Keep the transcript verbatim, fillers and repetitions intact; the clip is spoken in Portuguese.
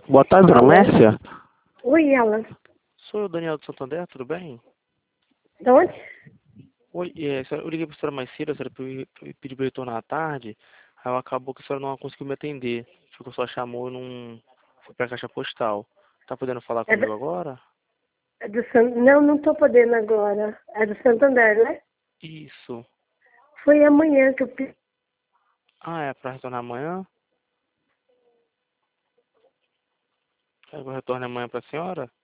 Boa tarde, dona Alô? Mércia. Oi, ela. Sou eu, Daniel do Santander, tudo bem? De onde? Oi, é, eu liguei para a senhora mais cedo, a senhora pe- pe- pediu para eu retornar à tarde, aí acabou que a senhora não conseguiu me atender. Acho que a senhora chamou e não foi para a caixa postal. Tá podendo falar É do, comigo agora? é do San... Não, não tô podendo agora. É do Santander, né? Isso. Foi amanhã que eu pedi. Ah, é para retornar amanhã? Eu retorno amanhã para a senhora?